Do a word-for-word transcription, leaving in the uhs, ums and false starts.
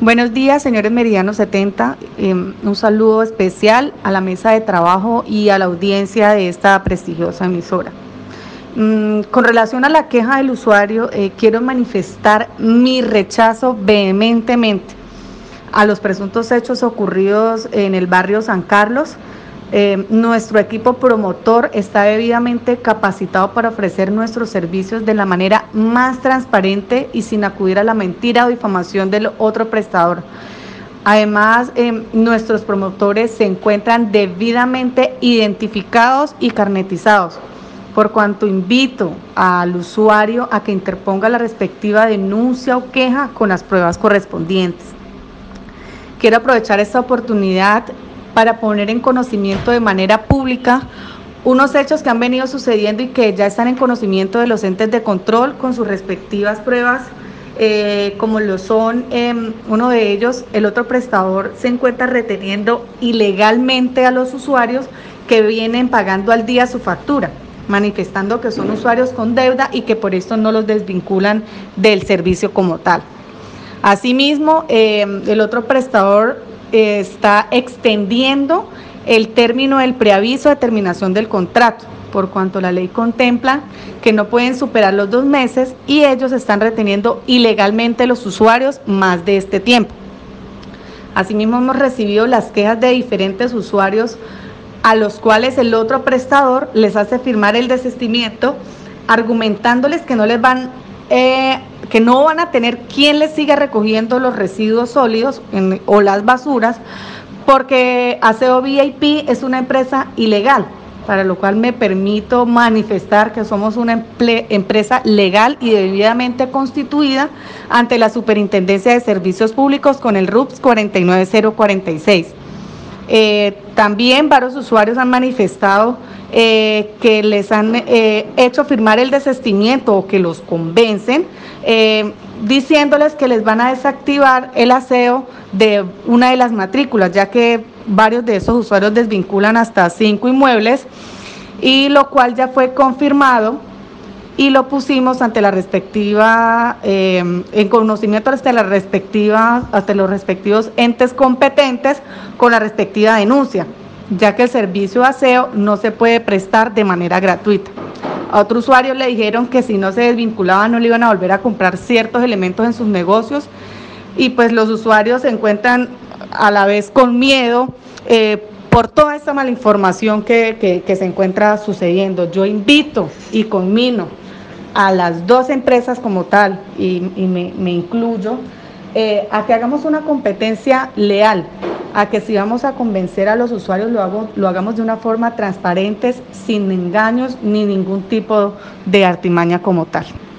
Buenos días, señores Meridiano setenta. Eh, un saludo especial a la mesa de trabajo y a la audiencia de esta prestigiosa emisora. Mm, con relación a la queja del usuario, eh, quiero manifestar mi rechazo vehementemente a los presuntos hechos ocurridos en el barrio San Carlos. Eh, nuestro equipo promotor está debidamente capacitado para ofrecer nuestros servicios de la manera más transparente y sin acudir a la mentira o difamación del otro prestador. Además, eh, nuestros promotores se encuentran debidamente identificados y carnetizados, por cuanto invito al usuario a que interponga la respectiva denuncia o queja con las pruebas correspondientes. Quiero aprovechar esta oportunidad para poner en conocimiento de manera pública unos hechos que han venido sucediendo y que ya están en conocimiento de los entes de control con sus respectivas pruebas, eh, como lo son, eh, uno de ellos, el otro prestador se encuentra reteniendo ilegalmente a los usuarios que vienen pagando al día su factura, manifestando que son usuarios con deuda y que por esto no los desvinculan del servicio como tal. Asimismo, eh, el otro prestador eh, está extendiendo el término del preaviso de terminación del contrato, por cuanto la ley contempla que no pueden superar los dos meses y ellos están reteniendo ilegalmente a los usuarios más de este tiempo. Asimismo, hemos recibido las quejas de diferentes usuarios a los cuales el otro prestador les hace firmar el desistimiento, argumentándoles que no les van eh, que no van a tener quien les siga recogiendo los residuos sólidos en, o las basuras, porque Aseo V I P es una empresa ilegal, para lo cual me permito manifestar que somos una empresa legal y debidamente constituida ante la Superintendencia de Servicios Públicos con el R U P S cuarenta y nueve cero cuarenta y seis. Eh, también varios usuarios han manifestado eh, que les han eh, hecho firmar el desistimiento o que los convencen, eh, diciéndoles que les van a desactivar el aseo de una de las matrículas, ya que varios de esos usuarios desvinculan hasta cinco inmuebles, y lo cual ya fue confirmado y lo pusimos ante la respectiva, eh, en conocimiento hasta la respectiva, hasta los respectivos entes competentes con la respectiva denuncia, ya que el servicio de aseo no se puede prestar de manera gratuita. A otro usuario le dijeron que si no se desvinculaba no le iban a volver a comprar ciertos elementos en sus negocios, y pues los usuarios se encuentran a la vez con miedo eh, por toda esta mala información que, que, que se encuentra sucediendo. Yo invito y conmino a las dos empresas como tal, y, y me, me incluyo, eh, a que hagamos una competencia leal, a que si vamos a convencer a los usuarios lo, hago, lo hagamos de una forma transparente, sin engaños ni ningún tipo de artimaña como tal.